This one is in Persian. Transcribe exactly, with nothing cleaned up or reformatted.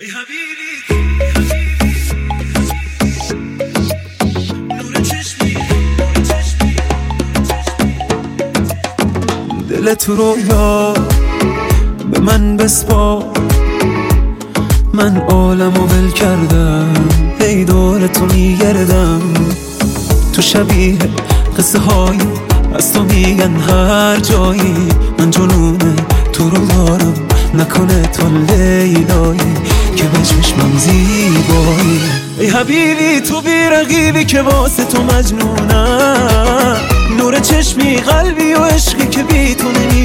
ای حبیبی نور چشمی دلت رو یا به من بسپار، من عالمو ول کردم ای دور تو میگردم. تو شبیه قصه های از تو میگن هر جایی، من جنون تو رو دارم نکنه تو لیلایی که به چشمم زیبایی. ای حبیبی تو بی رقیبی که واسه تو مجنونم، نور چشمی قلبی و عشقی که بی تو نمی